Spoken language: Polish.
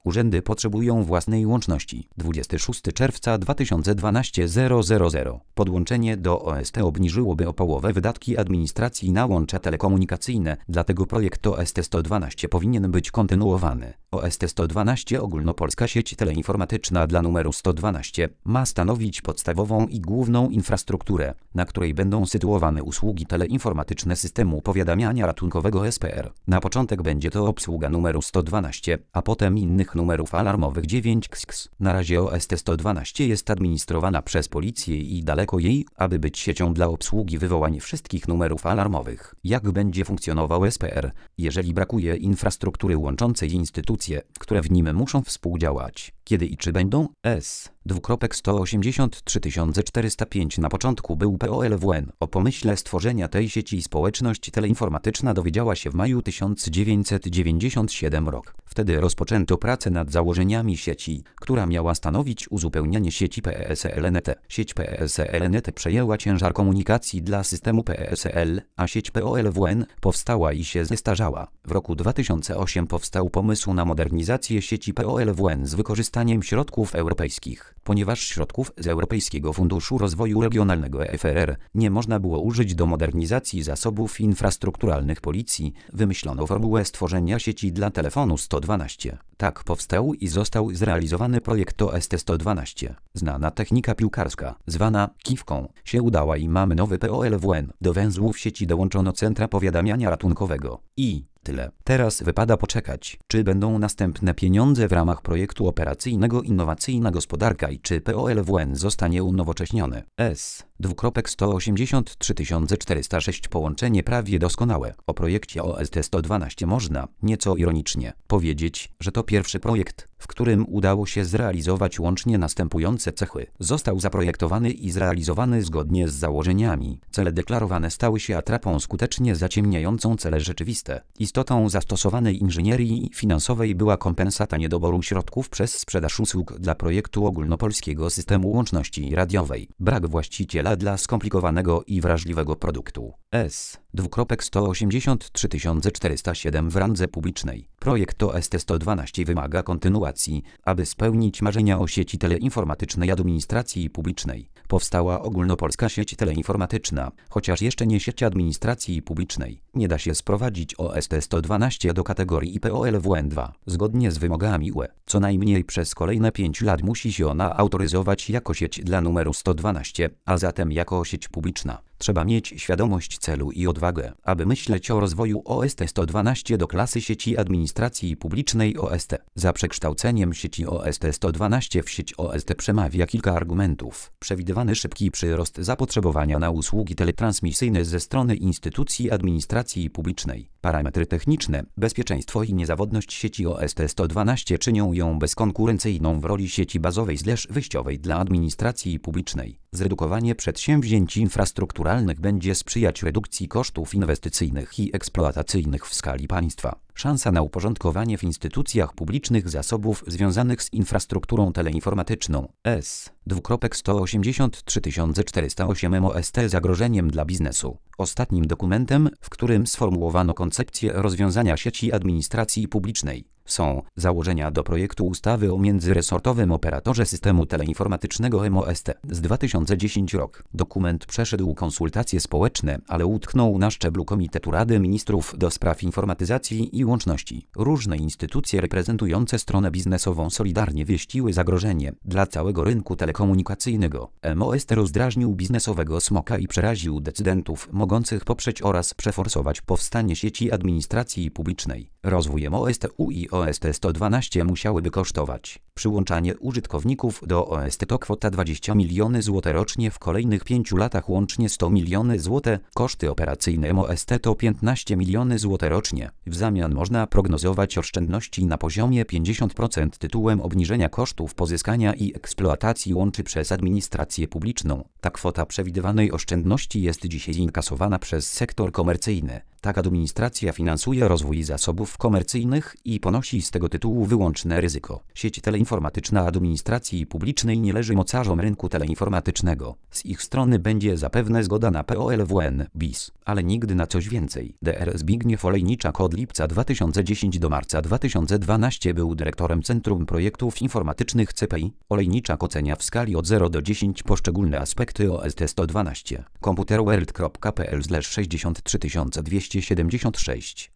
Urzędy potrzebują własnej łączności. 26 czerwca 2012 000. Podłączenie do OST obniżyłoby o połowę wydatki administracji na łącza telekomunikacyjne, dlatego projekt OST 112 powinien być kontynuowany. OST 112 ogólnopolska sieć teleinformatyczna dla numeru 112 ma stanowić podstawową i główną infrastrukturę, na której będą sytuowane usługi teleinformatyczne systemu powiadamiania ratunkowego SPR. Na początek będzie to obsługa numeru 112, a potem innych numerów alarmowych 9 KSKS. Na razie OST 112 jest administrowana przez policję i daleko jej, aby być siecią dla obsługi wywołań wszystkich numerów alarmowych. Jak będzie funkcjonował SPR, jeżeli brakuje infrastruktury łączącej instytucje, które w nim muszą współdziałać? Kiedy i czy będą? 183 na początku był POLWN. O pomyśle stworzenia tej sieci społeczność teleinformatyczna dowiedziała się w maju 1997 rok. Wtedy rozpoczęto pracę nad założeniami sieci, która miała stanowić uzupełnienie sieci PSL-NT. Sieć PSL-NT przejęła ciężar komunikacji dla systemu PSL, a sieć POLWN powstała i się zestarzała. W roku 2008 powstał pomysł na modernizację sieci POLWN z wykorzystaniem środków europejskich. Ponieważ środków z Europejskiego Funduszu Rozwoju Regionalnego EFRR nie można było użyć do modernizacji zasobów infrastrukturalnych policji, wymyślono formułę stworzenia sieci dla telefonu 112. Tak powstał i został zrealizowany projekt OST 112. Znana technika piłkarska, zwana kiwką, się udała i mamy nowy POLWN. Do węzłów sieci dołączono centra powiadamiania ratunkowego. I tyle. Teraz wypada poczekać, czy będą następne pieniądze w ramach projektu operacyjnego Innowacyjna Gospodarka i czy POLWN zostanie unowocześniony. 183 406 połączenie prawie doskonałe. O projekcie OST 112 można, nieco ironicznie, powiedzieć, że to pierwszy projekt, w którym udało się zrealizować łącznie następujące cechy. Został zaprojektowany i zrealizowany zgodnie z założeniami. Cele deklarowane stały się atrapą skutecznie zaciemniającą cele rzeczywiste. Istotą zastosowanej inżynierii finansowej była kompensata niedoboru środków przez sprzedaż usług dla projektu ogólnopolskiego systemu łączności radiowej. Brak właściciela dla skomplikowanego i wrażliwego produktu. 183 407 w randze publicznej. Projekt OST 112 wymaga kontynuacji, aby spełnić marzenia o sieci teleinformatycznej administracji publicznej. Powstała ogólnopolska sieć teleinformatyczna, chociaż jeszcze nie sieć administracji publicznej. Nie da się sprowadzić OST 112 do kategorii POLWN 2. Zgodnie z wymogami UE, co najmniej przez kolejne 5 lat musi się ona autoryzować jako sieć dla numeru 112, a zatem jako sieć publiczna. Trzeba mieć świadomość celu i odwagę, aby myśleć o rozwoju OST 112 do klasy sieci administracji publicznej OST. Za przekształceniem sieci OST 112 w sieć OST przemawia kilka argumentów. Przewidywany szybki przyrost zapotrzebowania na usługi teletransmisyjne ze strony instytucji administracji publicznej. Parametry techniczne, bezpieczeństwo i niezawodność sieci OST 112 czynią ją bezkonkurencyjną w roli sieci bazowej/wyjściowej dla administracji publicznej. Zredukowanie przedsięwzięć infrastrukturalnych będzie sprzyjać redukcji kosztów inwestycyjnych i eksploatacyjnych w skali państwa. Szansa na uporządkowanie w instytucjach publicznych zasobów związanych z infrastrukturą teleinformatyczną. 183 408 OST zagrożeniem dla biznesu. Ostatnim dokumentem, w którym sformułowano koncepcję rozwiązania sieci administracji publicznej, są założenia do projektu ustawy o międzyresortowym operatorze systemu teleinformatycznego MOST z 2010 rok. Dokument przeszedł konsultacje społeczne, ale utknął na szczeblu Komitetu Rady Ministrów do spraw informatyzacji i łączności. Różne instytucje reprezentujące stronę biznesową solidarnie wieściły zagrożenie dla całego rynku telekomunikacyjnego. MOST rozdrażnił biznesowego smoka i przeraził decydentów mogących poprzeć oraz przeforsować powstanie sieci administracji publicznej. Rozwój MOST-U i OST 112 musiałyby kosztować. Przyłączanie użytkowników do OST to kwota 20 miliony zł rocznie, w kolejnych 5 latach łącznie 100 miliony zł. Koszty operacyjne MOST to 15 miliony zł rocznie. W zamian można prognozować oszczędności na poziomie 50% tytułem obniżenia kosztów pozyskania i eksploatacji łączy przez administrację publiczną. Ta kwota przewidywanej oszczędności jest dzisiaj inkasowana przez sektor komercyjny. Tak administracja finansuje rozwój zasobów komercyjnych i ponosi z tego tytułu wyłączne ryzyko. Sieć teleinformatyczna administracji publicznej nie leży mocarzom rynku teleinformatycznego. Z ich strony będzie zapewne zgoda na POLWN bis, ale nigdy na coś więcej. Dr. Zbigniew Olejniczak od lipca 2010 do marca 2012 był dyrektorem Centrum Projektów Informatycznych CPI. Olejniczak ocenia w skali od 0 do 10 poszczególne aspekty OST 112. Computerworld.pl/63276